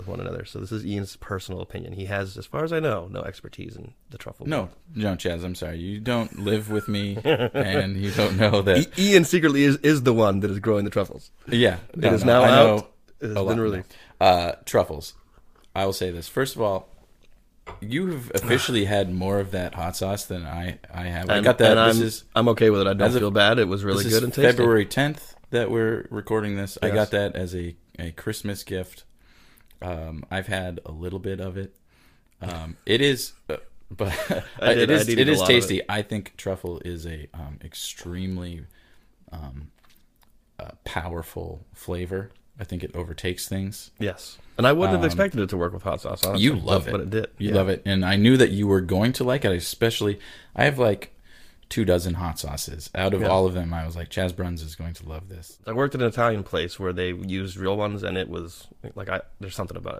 with one another. So this is Ian's personal opinion. He has, as far as I know, no expertise in the truffle. No, Chaz, I'm sorry. You don't live with me, and you don't know that. Ian secretly is the one that is growing the truffles. Yeah. It is now out. It has been released. Truffles. I will say this. First of all, you have officially had more of that hot sauce than I have. I got that. I'm okay with it. I don't feel bad. It was really good and tasty. February 10th that we're recording this. Yes. I got that as a Christmas gift. I've had a little bit of it. It is, but it is tasty. I think truffle is a extremely powerful flavor. I think it overtakes things. Yes. And I wouldn't have expected it to work with hot sauce, honestly. You love it. But it did. You love it. And I knew that you were going to like it, especially, I have like 24 hot sauces. Out of all of them, I was like, Chaz Bruns is going to love this. I worked at an Italian place where they used real ones, and it was, like, there's something about